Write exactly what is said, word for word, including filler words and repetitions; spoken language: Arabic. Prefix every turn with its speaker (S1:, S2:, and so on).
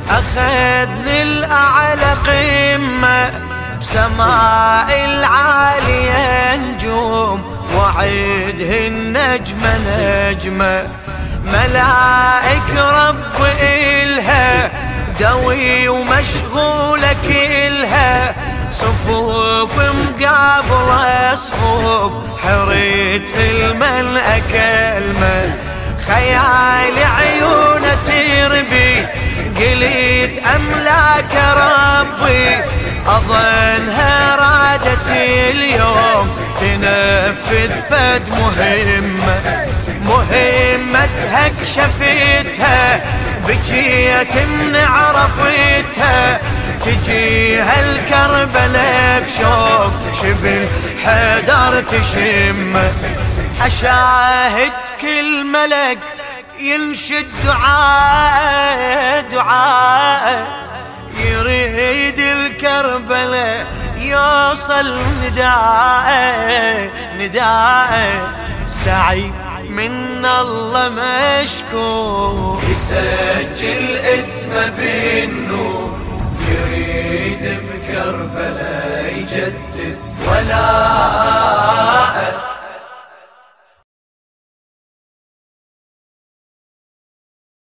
S1: أخذني الأعلى قمة بسماء العالية نجوم، وعدهن نجمة نجمة ملائك رب إلها دوي ومشغولة كلها، صفوف مقابلة صفوف حريت الملأ كلمة، خيال عيونه تربي قلت أملاك ربي، أظنها رادت اليوم تنفذ فد مهمة، مهمتها كشفتها بجيت من عرفتها، تجيها الكربلاء بشوق شبل حدر تشمه، أشاهد كل ملك ينشد دعاء دعاء، يريد الكربلاء يوصل نداء نداء، سعي من الله مشكور
S2: يسجل اسمه بالنور، يريد بكربلاء يجد